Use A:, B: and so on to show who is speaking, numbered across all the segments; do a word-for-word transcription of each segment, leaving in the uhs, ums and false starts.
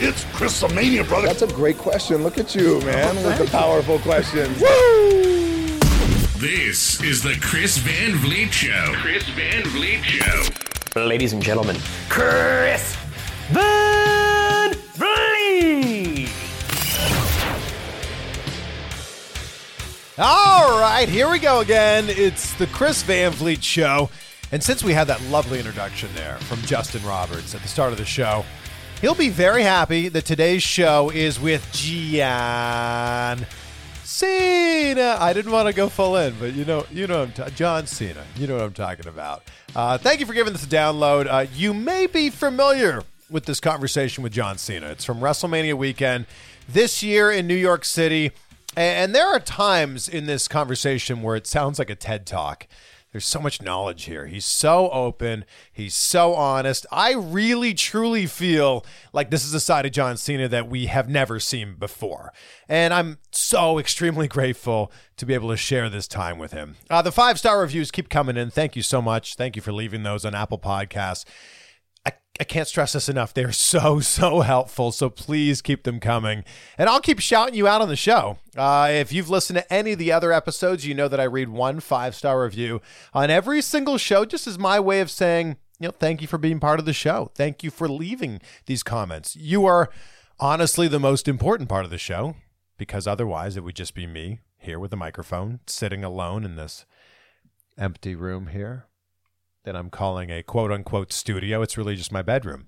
A: It's Chrisomania, brother.
B: That's a great question. Look at you, man, with the powerful questions.
A: Woo!
C: This is the Chris Van Vliet Show. Chris Van Vliet Show.
D: Ladies and gentlemen, Chris Van Vliet.
E: All right, here we go again. It's the Chris Van Vliet Show. And since we had that lovely introduction there from Justin Roberts at the start of the show, he'll be very happy that today's show is with John Cena. I didn't want to go full in, but you know, you know, I'm ta- John Cena. You know what I'm talking about. Uh, thank you for giving this a download. Uh, you may be familiar with this conversation with John Cena. It's from WrestleMania weekend this year in New York City. And there are times in this conversation where it sounds like a TED Talk. There's so much knowledge here. He's so open. He's so honest. I really, truly feel like this is a side of John Cena that we have never seen before. And I'm so extremely grateful to be able to share this time with him. Uh, the five-star reviews keep coming in. Thank you so much. Thank you for leaving those on Apple Podcasts. I, I can't stress this enough. They're so, so helpful. So please keep them coming. And I'll keep shouting you out on the show. Uh, if you've listened to any of the other episodes, you know that I read one five-star review on every single show, just as my way of saying, you know, thank you for being part of the show. Thank you for leaving these comments. You are honestly the most important part of the show, because otherwise it would just be me here with a microphone, sitting alone in this empty room here that I'm calling a quote-unquote studio. It's really just my bedroom.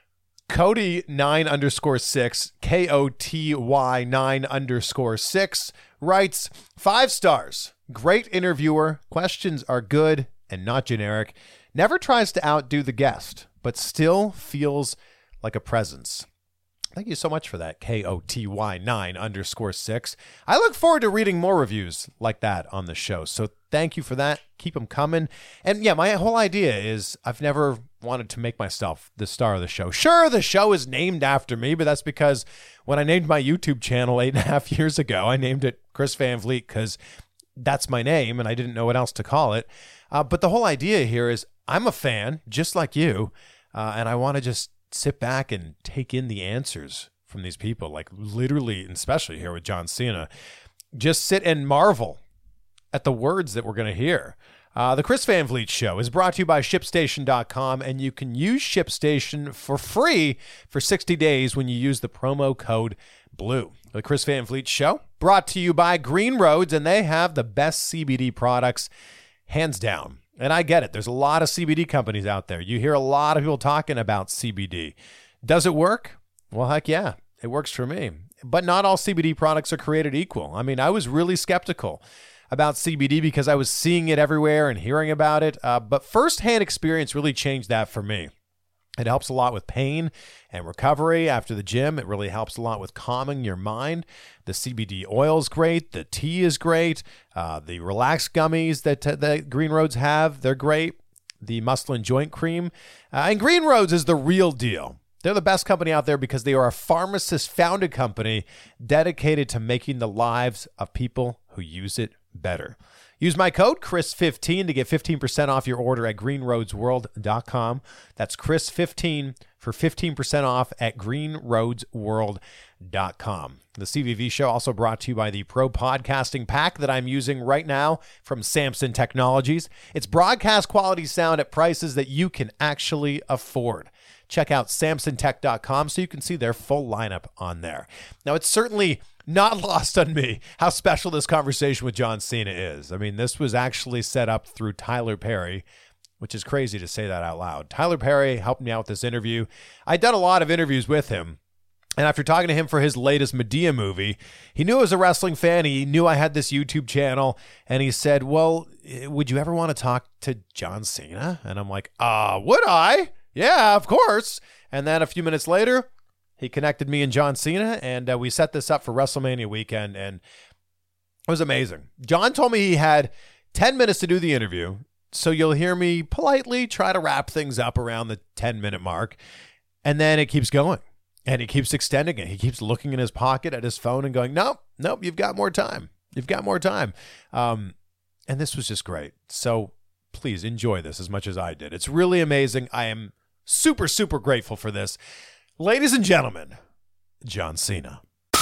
E: Cody nine underscore six, K O T Y nine underscore six, writes, five stars. Great interviewer. Questions are good and not generic. Never tries to outdo the guest, but still feels like a presence. Thank you so much for that, K O T Y nine underscore six. I look forward to reading more reviews like that on the show. So thank you for that. Keep them coming. And yeah, my whole idea is I've never wanted to make myself the star of the show. Sure, the show is named after me, but that's because when I named my YouTube channel eight and a half years ago, I named it Chris Van Vliet because that's my name and I didn't know what else to call it. Uh, but the whole idea here is I'm a fan, just like you, uh, and I want to just sit back and take in the answers from these people, like literally, and especially here with John Cena. Just sit and marvel at the words that we're going to hear. Uh, the Chris Van Vliet Show is brought to you by ShipStation dot com, and you can use ShipStation for free for sixty days when you use the promo code BLUE. The Chris Van Vliet Show, brought to you by Green Roads, and they have the best C B D products, hands down. And I get it. There's a lot of C B D companies out there. You hear a lot of people talking about C B D. Does it work? Well, heck yeah, it works for me. But not all C B D products are created equal. I mean, I was really skeptical about C B D because I was seeing it everywhere and hearing about it. Uh, but firsthand experience really changed that for me. It helps a lot with pain and recovery after the gym. It really helps a lot with calming your mind. The C B D oil is great. The tea is great. Uh, the Relax gummies that, uh, that Green Roads have, they're great. The muscle and joint cream. Uh, and Green Roads is the real deal. They're the best company out there because they are a pharmacist-founded company dedicated to making the lives of people who use it better. Use my code Chris fifteen to get fifteen percent off your order at green roads world dot com. That's Chris fifteen for fifteen percent off at green roads world dot com. The C V V Show also brought to you by the Pro Podcasting Pack that I'm using right now from Samson Technologies. It's broadcast quality sound at prices that you can actually afford. Check out samson tech dot com so you can see their full lineup on there. Now, it's certainly not lost on me how special this conversation with John Cena is. I mean, this was actually set up through Tyler Perry, which is crazy to say that out loud. Tyler Perry helped me out with this interview. I'd done a lot of interviews with him, and after talking to him for his latest Madea movie, he knew I was a wrestling fan. He knew I had this YouTube channel, and he said, well, would you ever want to talk to John Cena? And I'm like, uh, would I? Yeah, of course. And then a few minutes later, he connected me and John Cena, and uh, we set this up for WrestleMania weekend, and it was amazing. John told me he had ten minutes to do the interview, so you'll hear me politely try to wrap things up around the ten-minute mark, and then it keeps going, and he keeps extending it. He keeps looking in his pocket at his phone and going, nope, nope, you've got more time. You've got more time. Um, and this was just great. So please enjoy this as much as I did. It's really amazing. I am super, super grateful for this. Ladies and gentlemen, John Cena.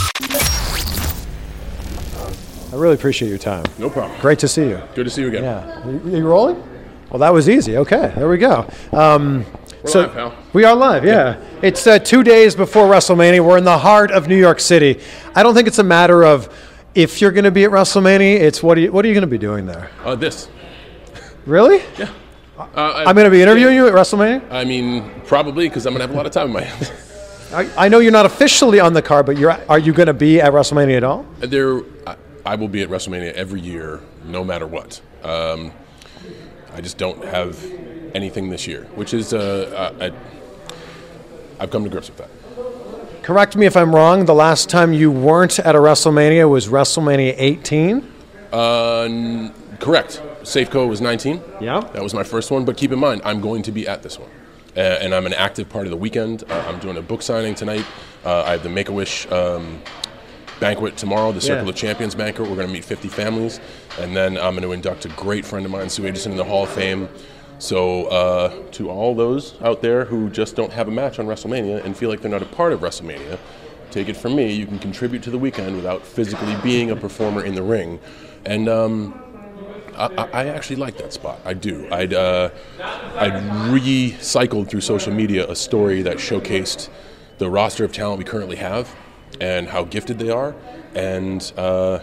F: I really appreciate your time.
A: No problem.
F: Great to see you.
A: Good to see you again.
F: Yeah. You, you rolling? Well, that was easy. Okay, there we go. Um,
A: We're
F: so
A: live, pal.
F: We are live, yeah. yeah. It's uh, two days before WrestleMania. We're in the heart of New York City. I don't think it's a matter of if you're going to be at WrestleMania. It's what are you, what are you going to be doing there?
A: Uh, this.
F: Really?
A: Yeah. Uh,
F: I'm going to be interviewing you at WrestleMania?
A: I mean, probably, because I'm going to have a lot of time in my hands.
F: I, I know you're not officially on the card, but you're. Are you going to be at WrestleMania at all?
A: There, I, I will be at WrestleMania every year, no matter what. Um, I just don't have anything this year, which is, uh, I, I've come to grips with that.
F: Correct me if I'm wrong. The last time you weren't at a WrestleMania was WrestleMania eighteen?
A: Uh, n- correct. Safeco was nineteen.
F: Yeah.
A: That was my first one, but keep in mind, I'm going to be at this one. Uh, and I'm an active part of the weekend. Uh, I'm doing a book signing tonight. Uh, I have the Make-A-Wish um, banquet tomorrow, the Circle
F: yeah.
A: of Champions banquet. We're going to meet fifty families. And then I'm going to induct a great friend of mine, Sue Aitchison, in the Hall of Fame. So uh, to all those out there who just don't have a match on WrestleMania and feel like they're not a part of WrestleMania, take it from me, you can contribute to the weekend without physically being a performer in the ring. And um, I, I actually like that spot. I do. I'd, uh, I'd recycled through social media a story that showcased the roster of talent we currently have and how gifted they are. And uh,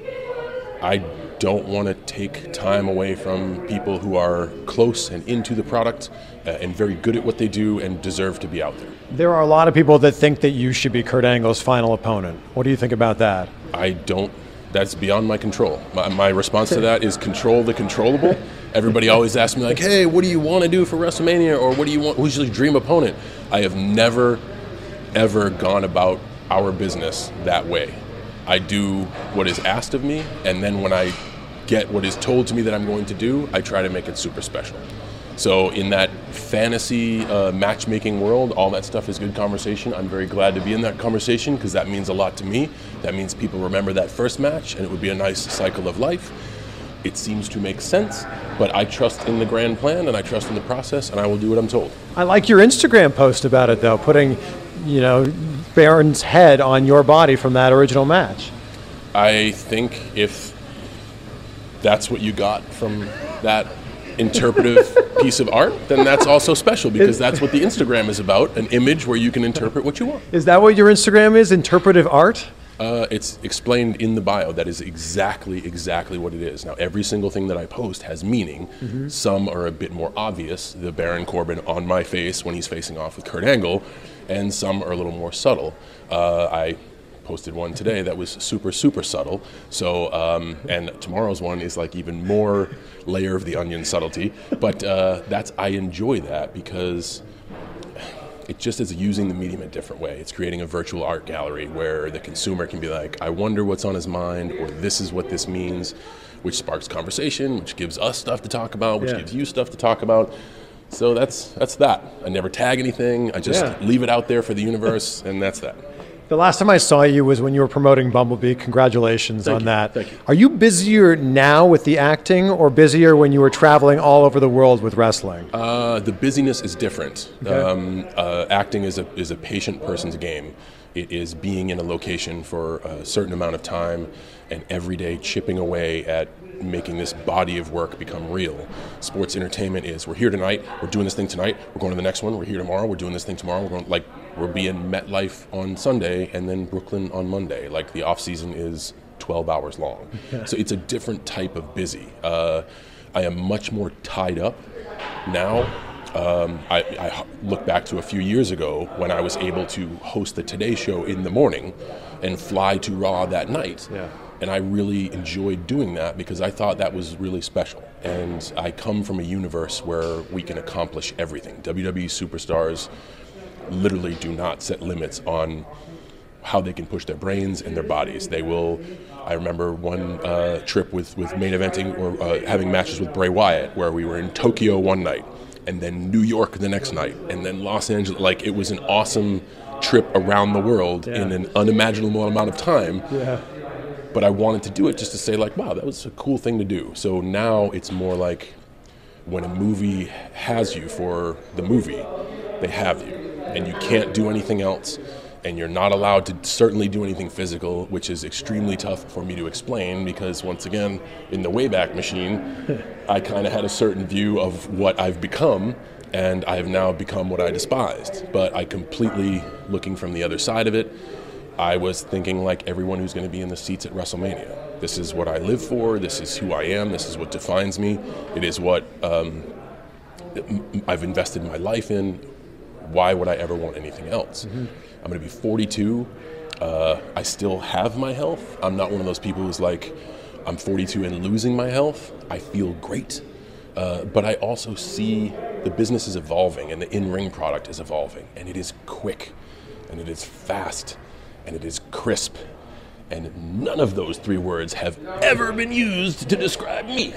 A: I don't want to take time away from people who are close and into the product uh, and very good at what they do and deserve to be out there.
F: There are a lot of people that think that you should be Kurt Angle's final opponent. What do you think about that?
A: I don't. That's beyond my control. My, my response to that is control the controllable. Everybody always asks me like, hey, what do you want to do for WrestleMania? Or what do you want? Who's your dream opponent? I have never, ever gone about our business that way. I do what is asked of me, and then when I get what is told to me that I'm going to do, I try to make it super special. So in that fantasy uh, matchmaking world, all that stuff is good conversation. I'm very glad to be in that conversation because that means a lot to me. That means people remember that first match, and it would be a nice cycle of life. It seems to make sense, but I trust in the grand plan, and I trust in the process, and I will do what I'm told.
F: I like your Instagram post about it, though, putting, you know, Baron's head on your body from that original match.
A: I think if that's what you got from that interpretive piece of art, then that's also special because that's what the Instagram is about, an image where you can interpret what you want.
F: Is that what your Instagram is, interpretive art?
A: Uh, it's explained in the bio. That is exactly, exactly what it is. Now, every single thing that I post has meaning. Mm-hmm. Some are a bit more obvious, the Baron Corbin on my face when he's facing off with Kurt Angle, and some are a little more subtle. Uh, I posted one today that was super, super subtle. So, um, and tomorrow's one is like even more layer of the onion subtlety. But uh, that's I enjoy that because it just is using the medium a different way. It's creating a virtual art gallery where the consumer can be like, I wonder what's on his mind, or this is what this means, which sparks conversation, which gives us stuff to talk about, which
F: yeah.
A: gives you stuff to talk about. So that's that's that. I never tag anything. I just
F: yeah.
A: leave it out there for the universe, and that's that.
F: The last time I saw you was when you were promoting Bumblebee. Congratulations
A: Thank
F: on
A: you.
F: that.
A: Thank you.
F: Are you busier now with the acting or busier when you were traveling all over the world with wrestling?
A: Uh, the busyness is different.
F: Okay.
A: Um, uh, acting is a is a patient person's game. It is being in a location for a certain amount of time and every day chipping away at making this body of work become real. Sports entertainment is we're here tonight, we're doing this thing tonight, we're going to the next one, we're here tomorrow, we're doing this thing tomorrow, we're going like we're being MetLife on Sunday and then Brooklyn on Monday. Like the off season is twelve hours long. Yeah. So it's a different type of busy. Uh, I am much more tied up now. Um, I, I look back to a few years ago when I was able to host the Today Show in the morning and fly to Raw that night.
F: Yeah.
A: And I really enjoyed doing that because I thought that was really special. And I come from a universe where we can accomplish everything. W W E superstars literally do not set limits on how they can push their brains and their bodies. They will, I remember one uh, trip with, with main eventing or uh, having matches with Bray Wyatt where we were in Tokyo one night and then New York the next night and then Los Angeles. Like it was an awesome trip around the world yeah. in an unimaginable amount of time.
F: Yeah.
A: But I wanted to do it just to say like, wow, that was a cool thing to do. So now it's more like when a movie has you for the movie, they have you and you can't do anything else. and you're not allowed to certainly do anything physical, which is extremely tough for me to explain because, once again, in the Wayback Machine, I kind of had a certain view of what I've become, and I have now become what I despised. But I completely, looking from the other side of it, I was thinking like everyone who's going to be in the seats at WrestleMania. This is what I live for. This is who I am. This is what defines me. It is what um, I've invested my life in. Why would I ever want anything else? Mm-hmm. I'm going to be forty-two. Uh, I still have my health. I'm not one of those people who's like, I'm forty-two and losing my health. I feel great. Uh, but I also see the business is evolving and the in-ring product is evolving. And it is quick, and it is fast, and it is crisp. And none of those three words have ever been used to describe me.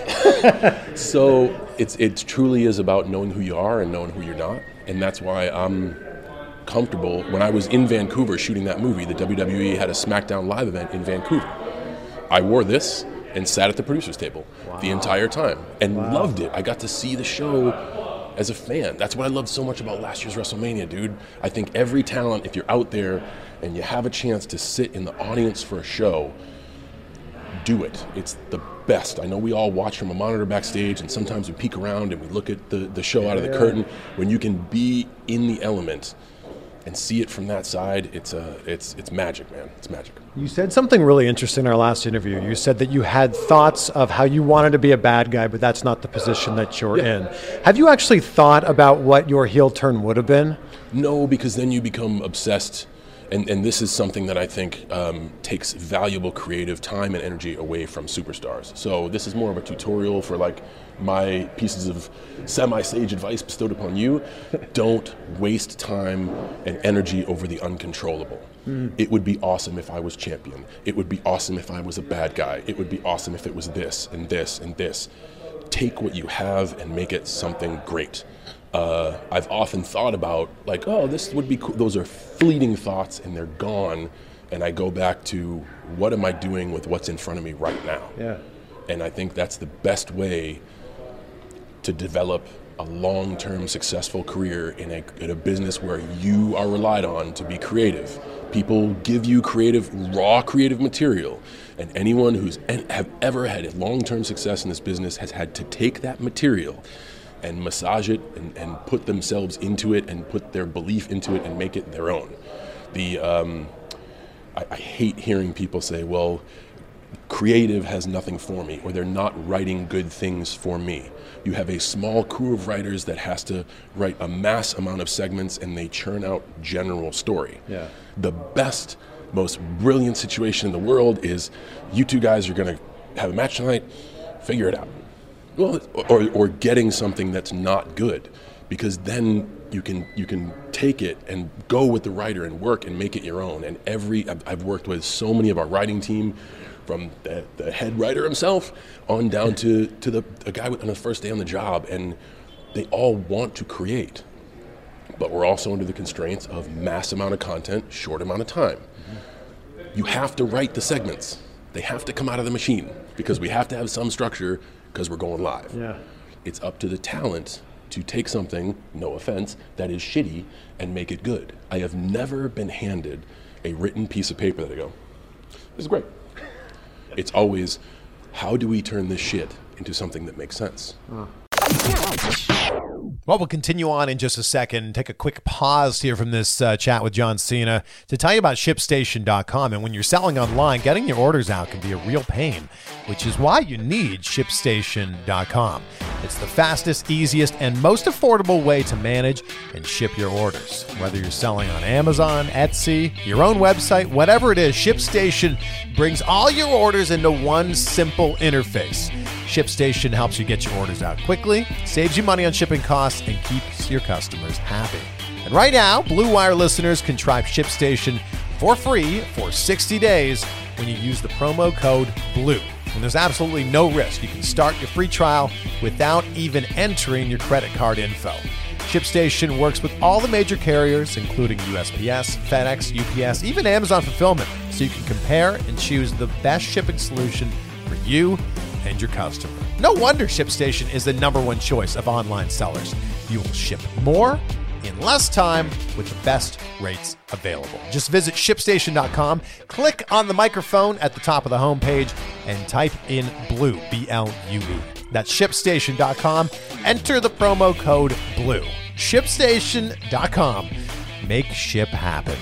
A: So it's it truly is about knowing who you are and knowing who you're not. And that's why I'm comfortable. When I was in Vancouver shooting that movie, the W W E had a SmackDown Live event in Vancouver. I wore this and sat at the producer's table wow. the entire time and wow. loved it. I got to see the show as a fan. That's what I loved so much about last year's WrestleMania, dude. I think every talent, if you're out there and you have a chance to sit in the audience for a show, do it. It's the best. I know we all watch from a monitor backstage, and sometimes we peek around and we look at the, the show out of the yeah. curtain. When you can be in the element and see it from that side, it's uh, it's it's magic, man. It's magic.
F: You said something really interesting in our last interview. You said that you had thoughts of how you wanted to be a bad guy, but that's not the position that you're yeah. in. Have you actually thought about what your heel turn would have been?
A: No, because then you become obsessed. And, and this is something that I think um, takes valuable creative time and energy away from superstars. So this is more of a tutorial for like my pieces of semi-sage advice bestowed upon you. Don't waste time and energy over the uncontrollable. Mm. It would be awesome if I was champion. It would be awesome if I was a bad guy. It would be awesome if it was this and this and this. Take what you have and make it something great. Uh, I've often thought about, like, oh, this would be cool. Those are fleeting thoughts, and they're gone. And I go back to, what am I doing with what's in front of me right now?
F: Yeah.
A: And I think that's the best way to develop a long-term successful career in a, in a business where you are relied on to be creative. People give you creative, raw creative material. And anyone who's en- have ever had a long-term success in this business has had to take that material and massage it and, and put themselves into it and put their belief into it and make it their own. The um, I, I hate hearing people say, well, creative has nothing for me, or they're not writing good things for me. You have a small crew of writers that has to write a mass amount of segments, and they churn out general story.
F: Yeah.
A: The best, most brilliant situation in the world is you two guys are going to have a match tonight, figure it out. Well, or or getting something that's not good, because then you can you can take it and go with the writer and work and make it your own. And every I've, I've worked with so many of our writing team, from the, the head writer himself on down to to the a guy on the first day on the job, and they all want to create, but we're also under the constraints of mass amount of content, short amount of time. Mm-hmm. You have to write the segments. They have to come out of the machine because we have to have some structure. Because we're going live.
F: Yeah.
A: It's up to the talent to take something, no offense, that is shitty and make it good. I have never been handed a written piece of paper that I go, this is great. It's always, how do we turn this shit into something that makes sense?
F: Uh.
E: Well, we'll continue on in just a second. Take a quick pause here from this uh, chat with John Cena to tell you about ship station dot com. And when you're selling online, getting your orders out can be a real pain, which is why you need ship station dot com. It's the fastest, easiest, and most affordable way to manage and ship your orders. Whether you're selling on Amazon, Etsy, your own website, whatever it is, ShipStation brings all your orders into one simple interface. ShipStation helps you get your orders out quickly, saves you money on shipping costs, and keeps your customers happy. And right now, Blue Wire listeners can try ShipStation for free for sixty days when you use the promo code BLUE. And there's absolutely no risk. You can start your free trial without even entering your credit card info. ShipStation works with all the major carriers, including U S P S, FedEx, U P S, even Amazon Fulfillment, so you can compare and choose the best shipping solution for you and your customer. No wonder ShipStation is the number one choice of online sellers. You will ship more in less time with the best rates available. Just visit ship station dot com, click on the microphone at the top of the homepage, and type in BLUE, B L U E. That's ship station dot com. Enter the promo code BLUE. ship station dot com. Make ship happen.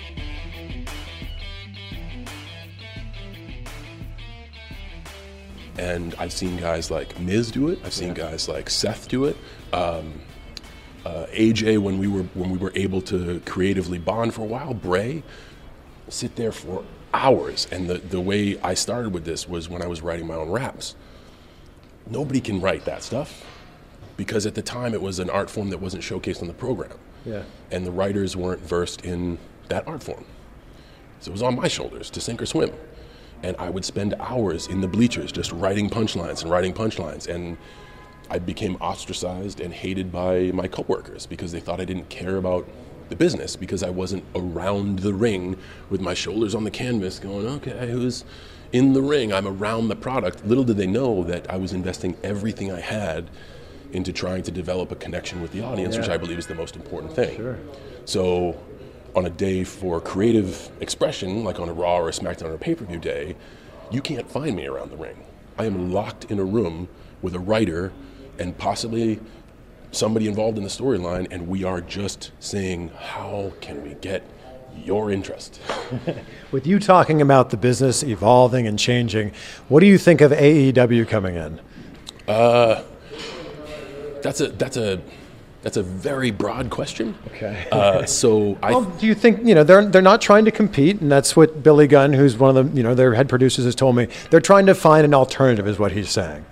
A: And I've seen guys like Miz do it. I've seen yeah. guys like Seth do it. Um, uh, A J, when we were when we were able to creatively bond for a while, Bray, sit there for hours. And the, the way I started with this was when I was writing my own raps. Nobody can write that stuff because at the time it was an art form that wasn't showcased on the program.
F: Yeah.
A: And the writers weren't versed in that art form. So it was on my shoulders to sink or swim. And I would spend hours in the bleachers just writing punchlines and writing punchlines. And I became ostracized and hated by my coworkers because they thought I didn't care about the business because I wasn't around the ring with my shoulders on the canvas going, okay, who's in the ring? I'm around the product. Little did they know that I was investing everything I had into trying to develop a connection with the audience, yeah. which I believe is the most important thing.
F: Sure.
A: So on a day for creative expression, like on a Raw or a SmackDown or a pay-per-view day, you can't find me around the ring. I am locked in a room with a writer and possibly somebody involved in the storyline, and we are just saying, how can we get your interest?
F: With you talking about the business evolving and changing, what do you think of A E W coming in?
A: Uh, that's a that's a that's a very broad question.
F: Okay.
A: Uh, so I.
F: Well, do you think you know they're they're not trying to compete, and that's what Billy Gunn, who's one of the you know their head producers, has told me. They're trying to find an alternative, is what he's saying.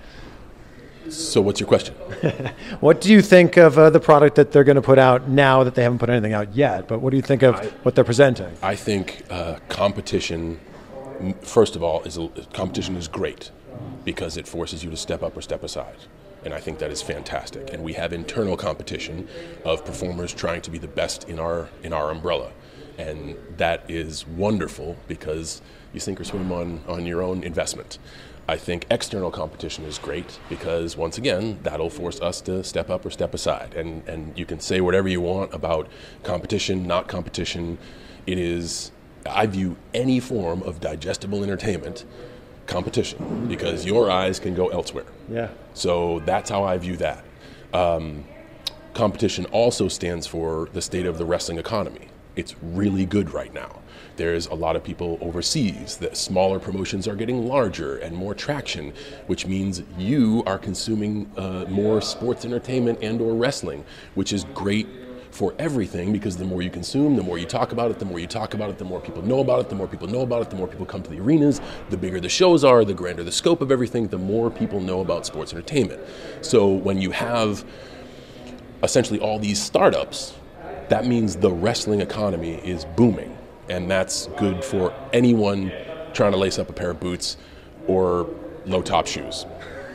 A: So what's your question?
F: What do you think of uh, the product that they're going to put out now that they haven't put anything out yet? But what do you think of I, what they're presenting?
A: I think uh, competition, first of all, is a, competition is great because it forces you to step up or step aside. And I think that is fantastic. And we have internal competition of performers trying to be the best in our in our umbrella. And that is wonderful because you sink or swim on, on your own investment. I think external competition is great because, once again, that'll force us to step up or step aside. And, and you can say whatever you want about competition, not competition. It is, I view any form of digestible entertainment competition because your eyes can go elsewhere.
F: Yeah.
A: So that's how I view that. Um, competition also stands for the state of the wrestling economy. It's really good right now. There's a lot of people overseas. That smaller promotions are getting larger and more traction, which means you are consuming uh, more sports entertainment and or wrestling, which is great for everything because the more you consume, the more you talk about it, the more you talk about it, the more people know about it, the more people know about it, the more people come to the arenas, the bigger the shows are, the grander the scope of everything, the more people know about sports entertainment. So when you have essentially all these startups, that means the wrestling economy is booming. And that's good for anyone trying to lace up a pair of boots or low-top shoes.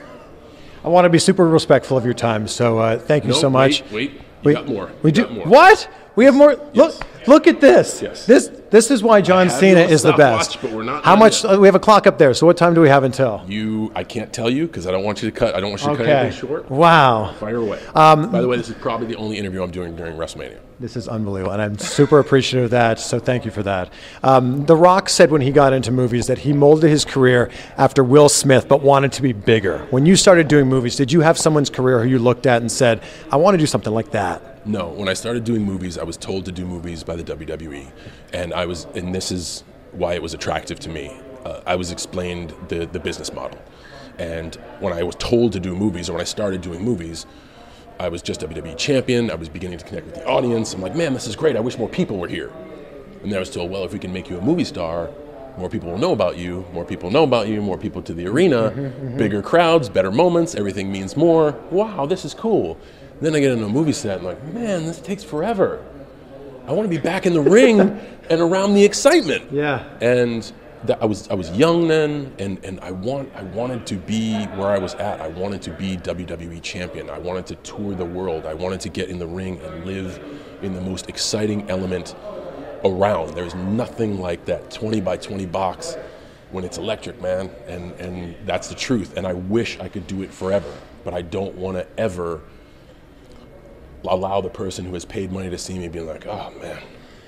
F: I want to be super respectful of your time, so uh, thank you
A: no,
F: so much.
A: Wait, wait, you
F: we
A: got more.
F: We
A: you
F: do
A: got more.
F: What? We have more.
A: Yes.
F: Look, look at this.
A: Yes.
F: This this is why John Cena is the best.
A: Watch, but we're not
F: How much? Uh, we have a clock up there. So what time do we have until?
A: You, I can't tell you because I don't want you to cut. I don't want you to
F: okay.
A: cut anything short.
F: Wow.
A: Fire away.
F: Um,
A: By the way, this is probably the only interview I'm doing during WrestleMania.
F: This is unbelievable, and I'm super appreciative of that, so thank you for that. Um, The Rock said when he got into movies that he molded his career after Will Smith, but wanted to be bigger. When you started doing movies, did you have someone's career who you looked at and said, I want to do something like that?
A: No. When I started doing movies, I was told to do movies by the W W E, and I was, and this is why it was attractive to me. Uh, I was explained the, the business model. And when I was told to do movies, or when I started doing movies, I was just W W E champion. I was beginning to connect with the audience. I'm like, man, this is great. I wish more people were here. And then I was told, well, if we can make you a movie star, more people will know about you. More people know about you. More people to the arena. Mm-hmm, mm-hmm. Bigger crowds, better moments. Everything means more. Wow, this is cool. And then I get into a movie set. And I'm like, man, this takes forever. I want to be back in the ring and around the excitement.
F: Yeah.
A: And that I was I was young then, and, and I want I wanted to be where I was at. I wanted to be W W E champion. I wanted to tour the world. I wanted to get in the ring and live in the most exciting element around. There's nothing like that twenty by twenty box when it's electric, man. And and that's the truth. And I wish I could do it forever, but I don't want to ever allow the person who has paid money to see me being like, oh man.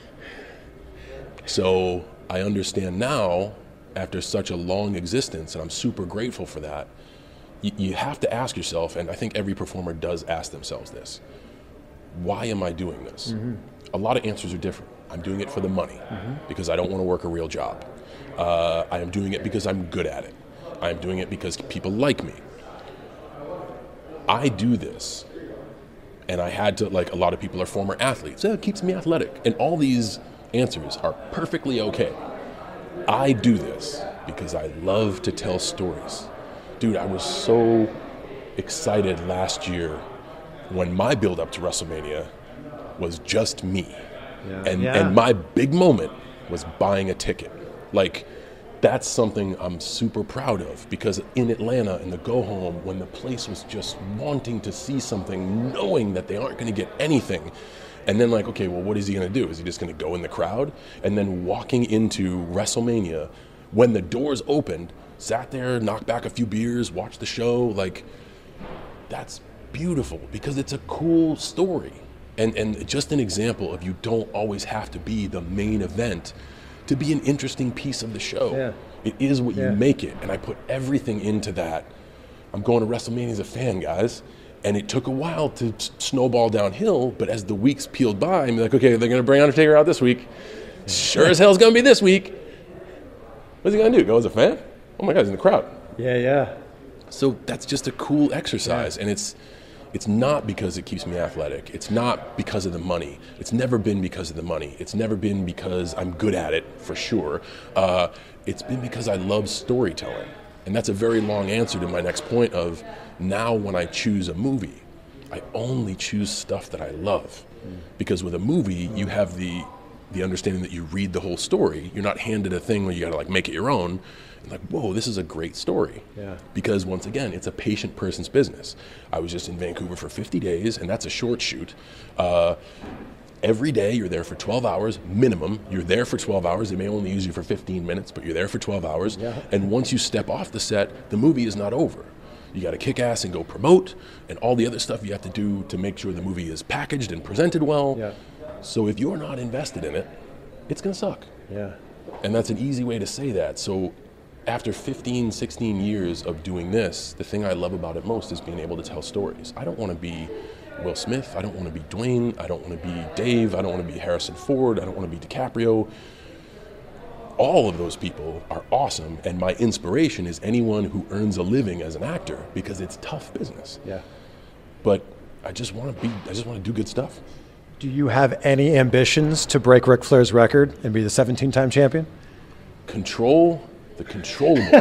A: So I understand now, after such a long existence, and I'm super grateful for that, you, you have to ask yourself, and I think every performer does ask themselves this, why am I doing this? Mm-hmm. A lot of answers are different. I'm doing it for the money, mm-hmm. because I don't want to work a real job. Uh, I am doing it because I'm good at it. I'm doing it because people like me. I do this, and I had to, like a lot of people are former athletes. So it keeps me athletic. And all these answers are perfectly okay. I do this because I love to tell stories. Dude, I was so excited last year when my build up to WrestleMania was just me. Yeah. And yeah. and my big moment was buying a ticket. Like, that's something I'm super proud of, because in Atlanta, in the go home, when the place was just wanting to see something, knowing that they aren't going to get anything, and then like, okay, well, what is he going to do? Is he just going to go in the crowd? And then walking into WrestleMania, when the doors opened, sat there, knocked back a few beers, watched the show, like, that's beautiful, because it's a cool story. And and just an example of you don't always have to be the main event to be an interesting piece of the show. Yeah. It is what yeah. you make it. And I put everything into that. I'm going to WrestleMania as a fan, guys. And it took a while to s- snowball downhill, but as the weeks peeled by, I'm like, okay, they're going to bring Undertaker out this week. Sure as hell is going to be this week. What's he going to do? Go as a fan? Oh my God, he's in the crowd.
F: Yeah, yeah.
A: So that's just a cool exercise. Yeah. And it's It's not because it keeps me athletic. It's not because of the money. It's never been because of the money. It's never been because I'm good at it, for sure. Uh, it's been because I love storytelling. And that's a very long answer to my next point of, now when I choose a movie, I only choose stuff that I love. Because with a movie, you have the the understanding that you read the whole story. You're not handed a thing where you gotta like make it your own. And like, whoa, this is a great story. Yeah. Because once again, it's a patient person's business. I was just in Vancouver for fifty days, and that's a short shoot. Uh, every day you're there for twelve hours minimum. You're there for twelve hours. They may only use you for fifteen minutes, but you're there for twelve hours. Yeah. And once you step off the set, the movie is not over. You got to kick ass and go promote, and all the other stuff you have to do to make sure the movie is packaged and presented well. Yeah. So if you're not invested in it, it's going to suck. Yeah. And that's an easy way to say that. So after fifteen, sixteen years of doing this, the thing I love about it most is being able to tell stories. I don't want to be Will Smith. I don't want to be Dwayne. I don't want to be Dave. I don't want to be Harrison Ford. I don't want to be DiCaprio. All of those people are awesome, and my inspiration is anyone who earns a living as an actor, because it's tough business. Yeah. But I just want to be, I just want to do good stuff.
F: Do you have any ambitions to break Ric Flair's record and be the seventeen-time champion?
A: Control the controllable.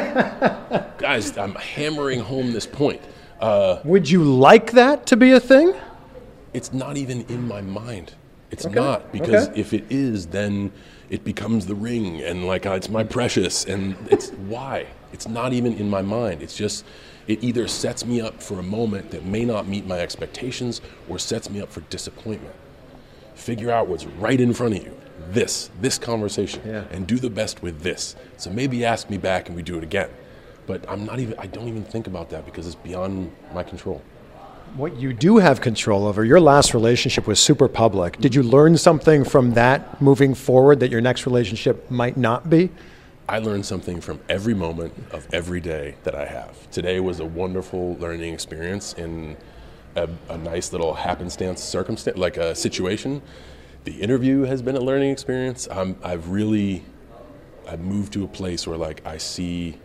A: Guys, I'm hammering home this point. Uh,
F: Would you like that to be a thing?
A: It's not even in my mind. It's
F: okay.
A: not, because
F: okay.
A: if it is, then it becomes the ring, and like uh, it's my precious, and it's why. It's not even in my mind. It's just, it either sets me up for a moment that may not meet my expectations, or sets me up for disappointment. Figure out what's right in front of you. This, this conversation, yeah. and do the best with this. So maybe ask me back and we do it again. But I'm not even, I don't even think about that, because it's beyond my control.
F: What you do have control over, your last relationship was super public. Did you learn something from that moving forward that your next relationship might not be?
A: I learned something from every moment of every day that I have. Today was a wonderful learning experience in a, a nice little happenstance circumstance, like a situation. The interview has been a learning experience. I'm, I've really, I've moved to a place where like I see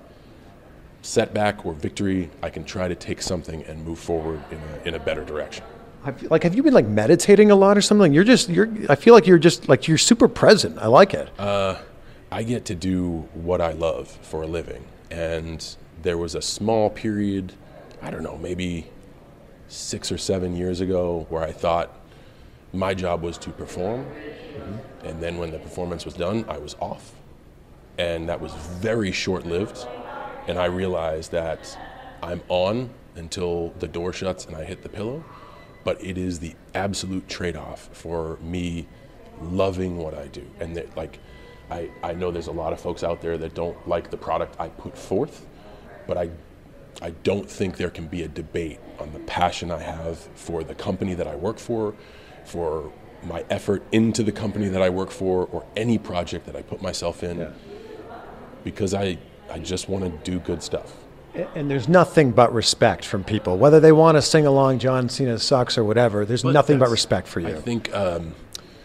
A: setback or victory, I can try to take something and move forward in a, in a better direction.
F: I feel like, have you been like meditating a lot or something? You're just, you're, I feel like you're just like, you're super present. I like it.
A: Uh, I get to do what I love for a living. And there was a small period, I don't know, maybe six or seven years ago, where I thought my job was to perform. Mm-hmm. And then when the performance was done, I was off. And that was very short-lived. And I realized that I'm on until the door shuts and I hit the pillow, but it is the absolute trade-off for me loving what I do. And that, like, I, I know there's a lot of folks out there that don't like the product I put forth, but I I don't think there can be a debate on the passion I have for the company that I work for, for my effort into the company that I work for, or any project that I put myself in, yeah. because I, I just want to do good stuff.
F: And there's nothing but respect from people, whether they want to sing along John Cena sucks or whatever. There's but nothing but respect for you.
A: I think um,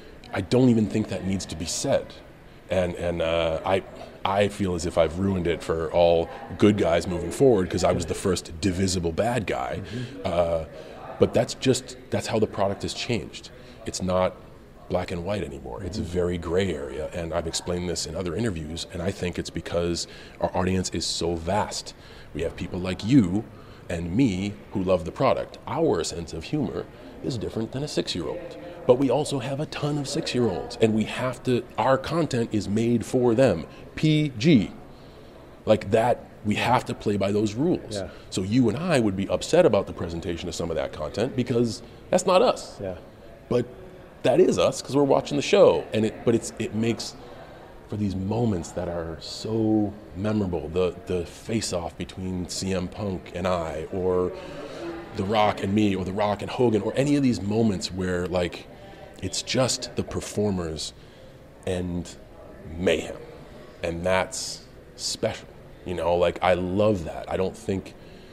A: I don't even think that needs to be said, and and uh, I I feel as if I've ruined it for all good guys moving forward because I was the first divisible bad guy. Mm-hmm. Uh, but that's just that's how the product has changed. It's not black and white anymore. It's a very gray area, and I've explained this in other interviews, and I think it's because our audience is so vast. We have people like you and me who love the product. Our sense of humor is different than a six-year-old. But we also have a ton of six-year-olds, and we have to, our content is made for them. P G. Like that, we have to play by those rules.
F: Yeah.
A: So you and I would be upset about the presentation of some of that content because that's not us.
F: Yeah.
A: But that is us because we're watching the show. And it, but it's it makes for these moments that are so memorable, the the face-off between C M Punk and I, or The Rock and me, or The Rock and Hogan, or any of these moments where like it's just the performers and mayhem, and that's special. You know, like I love that. I don't think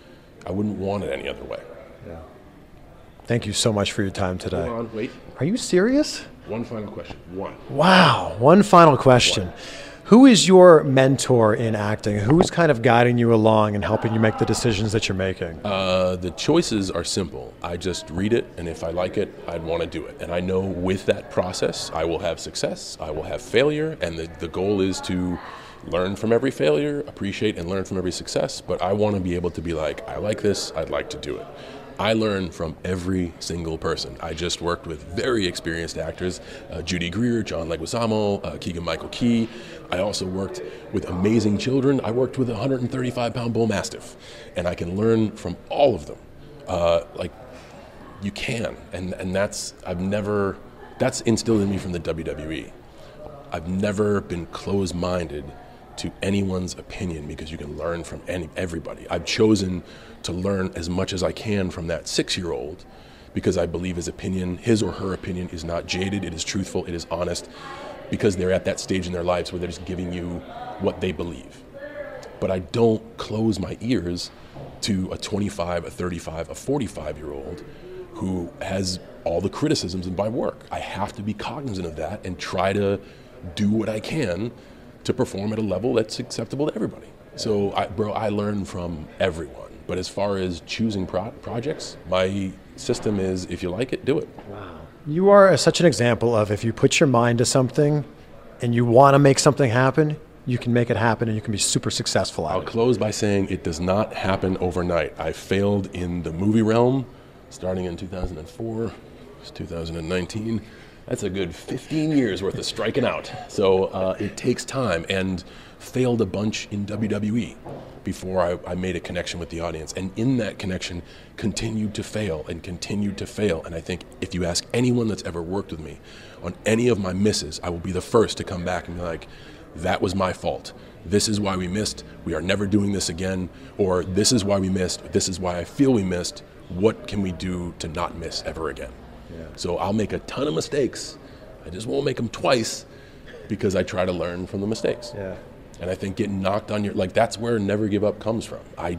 A: I wouldn't want it any other way.
F: Yeah. Thank you so much for your time today.
A: Hold on, wait.
F: Are you serious?
A: One final question. One.
F: Wow. One final question.
A: One.
F: Who is your mentor in acting? Who's kind of guiding you along and helping you make the decisions that you're making?
A: Uh, the choices are simple. I just read it, and if I like it, I'd want to do it. And I know with that process, I will have success, I will have failure, and the, the goal is to learn from every failure, appreciate and learn from every success, but I want to be able to be like, I like this, I'd like to do it. I learn from every single person. I just worked with very experienced actors, uh, Judy Greer, John Leguizamo, uh, Keegan-Michael Key. I also worked with amazing children. I worked with a one hundred thirty-five pound bull mastiff, and I can learn from all of them. Uh, like, you can, and, and that's, I've never, that's instilled in me from the W W E. I've never been closed-minded to anyone's opinion because you can learn from any everybody. I've chosen to learn as much as I can from that six-year-old because I believe his opinion, his or her opinion, is not jaded, it is truthful, it is honest, because they're at that stage in their lives where they're just giving you what they believe. But I don't close my ears to a twenty-five, a thirty-five, a forty-five-year-old who has all the criticisms in my work. I have to be cognizant of that and try to do what I can to perform at a level that's acceptable to everybody. So, I, bro, I learn from everyone. But as far as choosing pro- projects, my system is if you like it, do it.
F: Wow. You are such an example of if you put your mind to something and you want to make something happen, you can make it happen and you can be super successful at
A: I'll
F: it.
A: I'll close by saying it does not happen overnight. I failed in the movie realm starting in two thousand four, it's two thousand nineteen. That's a good fifteen years worth of striking out. So uh, it takes time, and failed a bunch in W W E before I, I made a connection with the audience. And in that connection, continued to fail and continued to fail. And I think if you ask anyone that's ever worked with me on any of my misses, I will be the first to come back and be like, that was my fault. This is why we missed. We are never doing this again. Or this is why we missed. This is why I feel we missed. What can we do to not miss ever again? Yeah. So I'll make a ton of mistakes. I just won't make them twice because I try to learn from the mistakes.
F: Yeah.
A: And I think getting knocked on your, like that's where never give up comes from. I,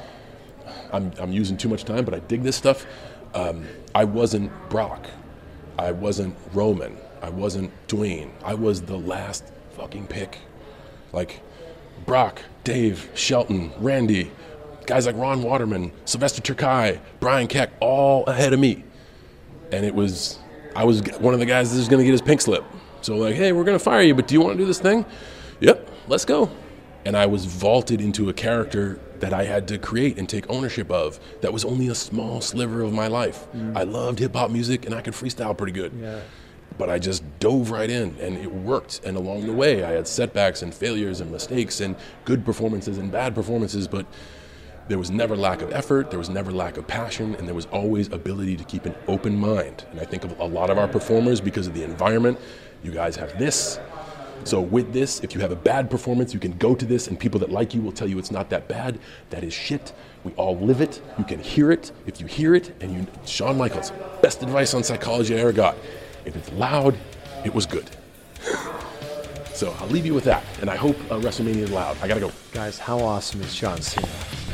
A: I'm, I'm using too much time, but I dig this stuff. Um, I wasn't Brock. I wasn't Roman. I wasn't Dwayne. I was the last fucking pick. Like Brock, Dave, Shelton, Randy, guys like Ron Waterman, Sylvester Terkay, Brian Keck, all ahead of me. And it was, I was one of the guys that was going to get his pink slip. So like, hey, we're going to fire you, but do you want to do this thing? Yep, let's go. And I was vaulted into a character that I had to create and take ownership of that was only a small sliver of my life. Mm. I loved hip-hop music and I could freestyle pretty good. Yeah. But I just dove right in and it worked. And along the way, I had setbacks and failures and mistakes and good performances and bad performances, but there was never lack of effort, there was never lack of passion, and there was always ability to keep an open mind. And I think of a lot of our performers, because of the environment, you guys have this, So with this, if you have a bad performance, you can go to this and people that like you will tell you it's not that bad. That is shit. We all live it. You can hear it. If you hear it, and you, Shawn Michaels, best advice on psychology I ever got. If it's loud, it was good. So I'll leave you with that. And I hope uh, WrestleMania is loud. I gotta go.
F: Guys, how awesome is John Cena?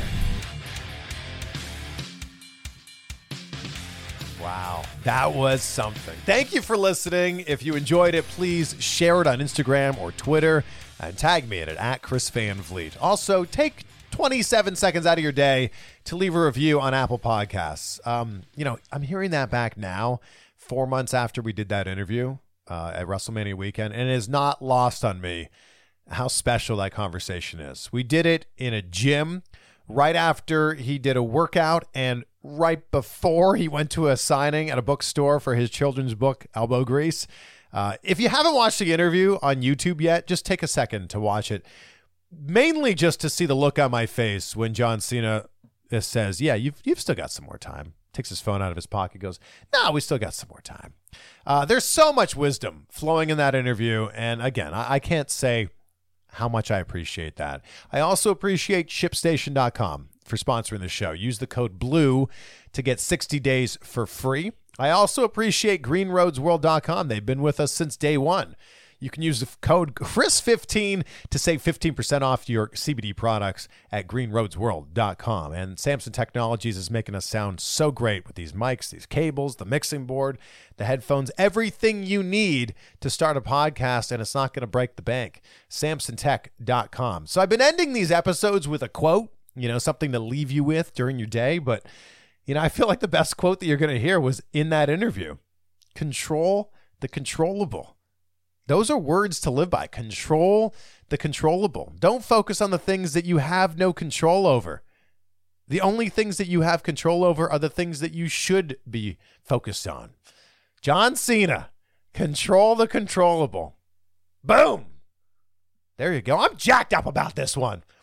E: Wow, that was something. Thank you for listening. If you enjoyed it, please share it on Instagram or Twitter and tag me in it at Chris Van Vliet. Also, take twenty-seven seconds out of your day to leave a review on Apple Podcasts. Um, you know, I'm hearing that back now, four months after we did that interview uh, at WrestleMania weekend, and it is not lost on me how special that conversation is. We did it in a gym right after he did a workout and right before he went to a signing at a bookstore for his children's book, Elbow Grease. Uh, if you haven't watched the interview on YouTube yet, just take a second to watch it. Mainly just to see the look on my face when John Cena says, yeah, you've, you've still got some more time. Takes his phone out of his pocket, goes, no, we still got some more time. Uh, there's so much wisdom flowing in that interview. And again, I, I can't say how much I appreciate that. I also appreciate ShipStation dot com for sponsoring the show. Use the code BLUE to get sixty days for free. I also appreciate Green Roads World dot com. They've been with us since day one. You can use the code Chris fifteen to save fifteen percent off your C B D products at Green Roads World dot com. And Samson Technologies is making us sound so great with these mics, these cables, the mixing board, the headphones, everything you need to start a podcast, and it's not going to break the bank. Samson Tech dot com. So I've been ending these episodes with a quote, you know, something to leave you with during your day. But, you know, I feel like the best quote that you're going to hear was in that interview. Control the controllable. Those are words to live by. Control the controllable. Don't focus on the things that you have no control over. The only things that you have control over are the things that you should be focused on. John Cena, control the controllable. Boom. There you go. I'm jacked up about this one.